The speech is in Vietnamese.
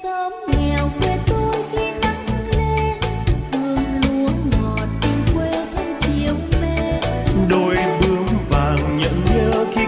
xóm nghèo quê tôi khi nắng lên, hương lúa ngọt tình quê thân chiều mến. Đôi bướm vàng nhận nhớ khi